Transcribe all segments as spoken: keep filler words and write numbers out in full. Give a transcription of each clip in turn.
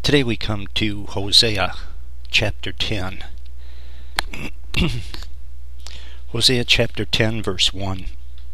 Today we come to Hosea chapter ten. Hosea chapter ten, verse one.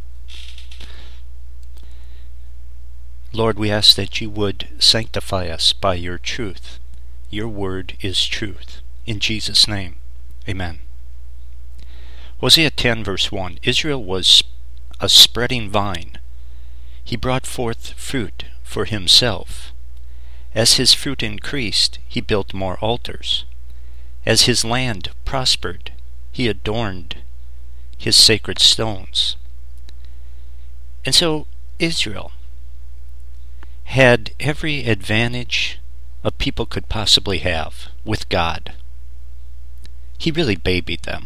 Lord, we ask that you would sanctify us by your truth. Your word is truth. In Jesus' name, amen. Hosea ten, verse one. Israel was a spreading vine. He brought forth fruit for himself. As his fruit increased, he built more altars. As his land prospered, he adorned his sacred stones. And so Israel had every advantage a people could possibly have with God. He really babied them,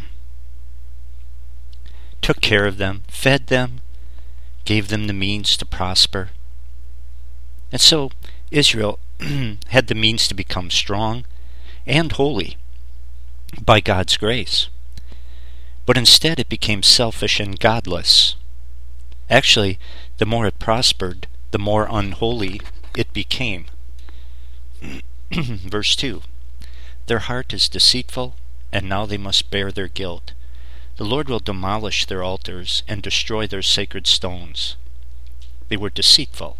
took care of them, fed them, gave them the means to prosper. And so Israel had the means to become strong and holy by God's grace. But instead it became selfish and godless. Actually, the more it prospered, the more unholy it became. Verse two. Their heart is deceitful, and now they must bear their guilt. The Lord will demolish their altars and destroy their sacred stones. They were deceitful.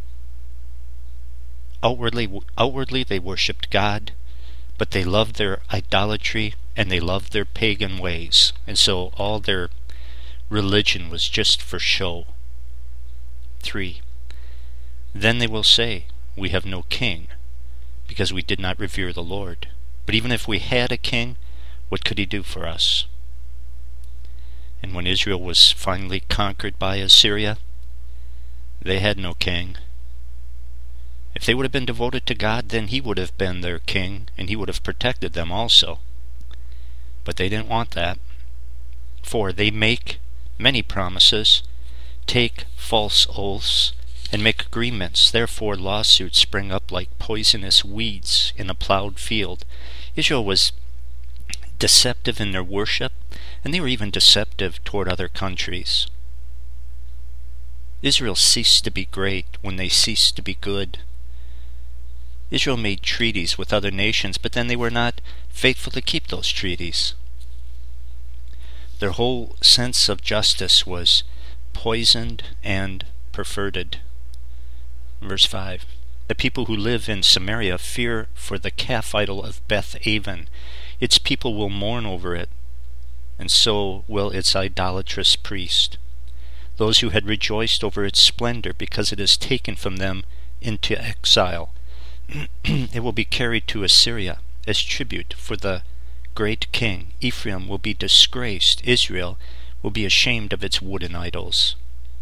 Outwardly, outwardly they worshipped God, but they loved their idolatry and they loved their pagan ways. And so all their religion was just for show. Three. Then they will say, we have no king, because we did not revere the Lord. But even if we had a king, what could he do for us? And when Israel was finally conquered by Assyria, they had no king. If they would have been devoted to God, then he would have been their king, and he would have protected them also. But they didn't want that. For they make many promises, take false oaths, and make agreements. Therefore lawsuits spring up like poisonous weeds in a plowed field. Israel was deceptive in their worship, and they were even deceptive toward other countries. Israel ceased to be great when they ceased to be good. Israel made treaties with other nations, but then they were not faithful to keep those treaties. Their whole sense of justice was poisoned and perverted. Verse five. The people who live in Samaria fear for the calf idol of Beth Aven. Its people will mourn over it, and so will its idolatrous priest. Those who had rejoiced over its splendor, because it is taken from them into exile. It will be carried to Assyria as tribute for the great king. Ephraim will be disgraced. Israel will be ashamed of its wooden idols.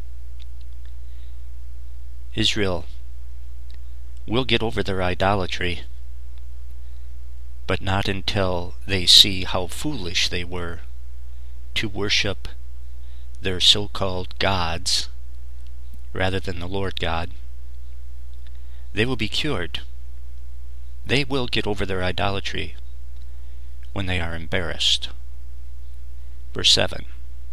Israel will get over their idolatry, but not until they see how foolish they were to worship their so-called gods rather than the Lord God. They will be cured. They will get over their idolatry when they are embarrassed. Verse seven.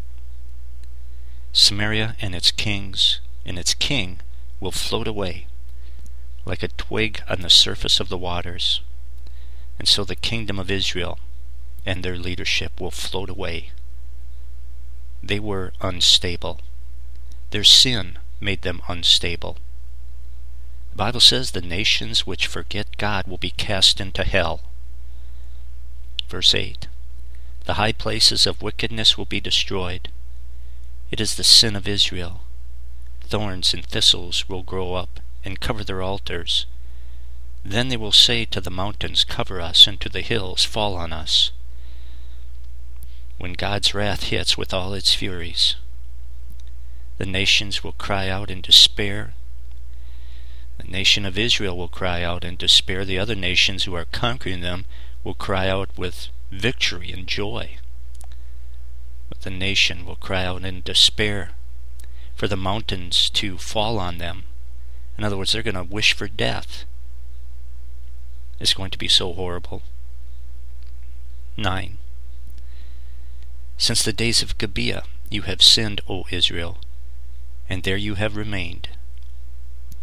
Samaria and its kings and its king will float away like a twig on the surface of the waters. And so the kingdom of Israel and their leadership will float away. They were unstable. Their sin made them unstable. The Bible says the nations which forget God will be cast into hell. Verse eight. The high places of wickedness will be destroyed. It is the sin of Israel. Thorns and thistles will grow up and cover their altars. Then they will say to the mountains, cover us, and to the hills, fall on us. When God's wrath hits with all its furies, the nations will cry out in despair. The nation of Israel will cry out in despair. The other nations who are conquering them will cry out with victory and joy. But the nation will cry out in despair for the mountains to fall on them. In other words, they're going to wish for death. It's going to be so horrible. nine. Since the days of Gibeah you have sinned, O Israel, and there you have remained.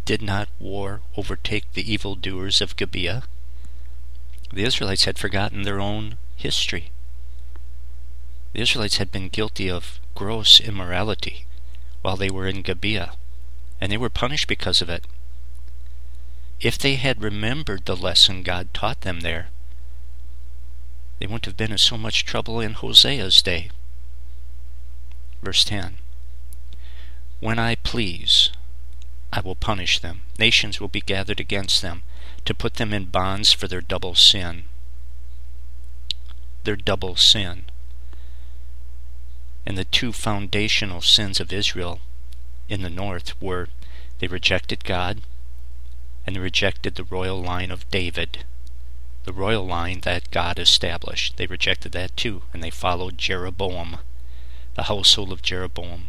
Did not war overtake the evildoers of Gibeah? The Israelites had forgotten their own history. The Israelites had been guilty of gross immorality while they were in Gibeah, and they were punished because of it. If they had remembered the lesson God taught them there, they wouldn't have been in so much trouble in Hosea's day. Verse ten. When I please, I will punish them. Nations will be gathered against them to put them in bonds for their double sin. Their double sin. And the two foundational sins of Israel in the north were they rejected God and they rejected the royal line of David, the royal line that God established. They rejected that too, and they followed Jeroboam, the household of Jeroboam.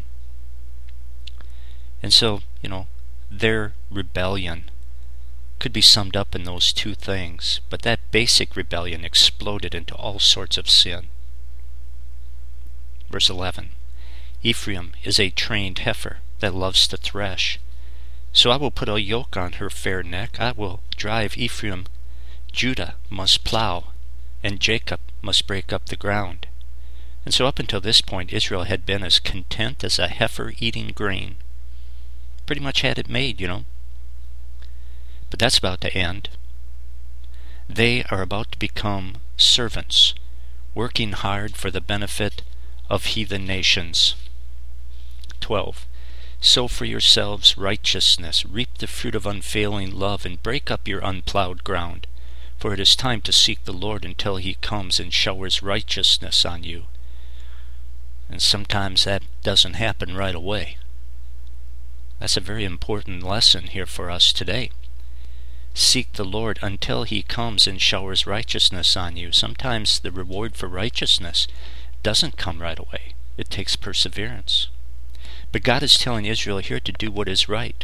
And so, you know, their rebellion could be summed up in those two things, but that basic rebellion exploded into all sorts of sin. Verse eleven. Ephraim is a trained heifer that loves to thresh. So I will put a yoke on her fair neck. I will drive Ephraim. Judah must plow, and Jacob must break up the ground. And so up until this point, Israel had been as content as a heifer eating grain. Pretty much had it made, you know. But that's about to end. They are about to become servants, working hard for the benefit of heathen nations. twelve. Sow for yourselves righteousness, reap the fruit of unfailing love, and break up your unplowed ground. For it is time to seek the Lord until he comes and showers righteousness on you. And sometimes that doesn't happen right away. That's a very important lesson here for us today. Seek the Lord until he comes and showers righteousness on you. Sometimes the reward for righteousness doesn't come right away. It takes perseverance. But God is telling Israel here to do what is right.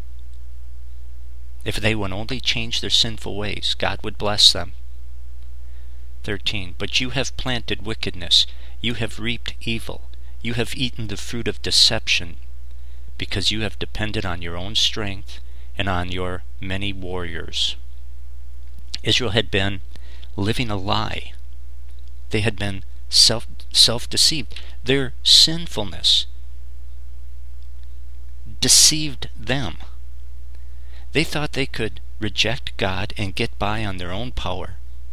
If they would only change their sinful ways, God would bless them. thirteen. But you have planted wickedness. You have reaped evil. You have eaten the fruit of deception, because you have depended on your own strength and on your many warriors. Israel had been living a lie. They had been self, self-deceived. Their sinfulness deceived them. They thought they could reject God and get by on their own power.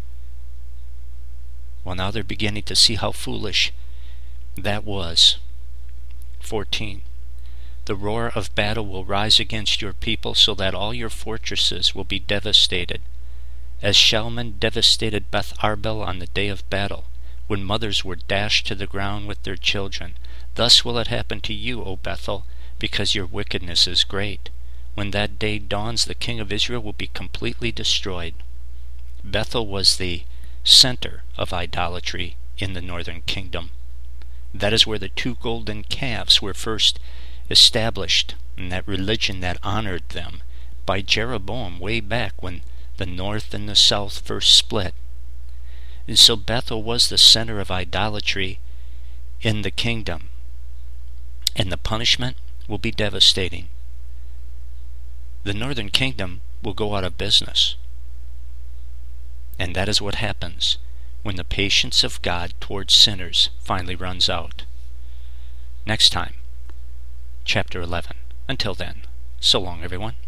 Well, now they're beginning to see how foolish that was. fourteen. The roar of battle will rise against your people, so that all your fortresses will be devastated, as Shalman devastated Beth Arbel on the day of battle, when mothers were dashed to the ground with their children. Thus will it happen to you, O Bethel, because your wickedness is great. When that day dawns, the king of Israel will be completely destroyed. Bethel was the center of idolatry in the northern kingdom. That is where the two golden calves were first established, and that religion that honored them by Jeroboam way back when the north and the south first split. And so Bethel was the center of idolatry in the kingdom. And the punishment will be devastating. The northern kingdom will go out of business. And that is what happens when the patience of God towards sinners finally runs out. Next time, chapter eleven. Until then, so long everyone.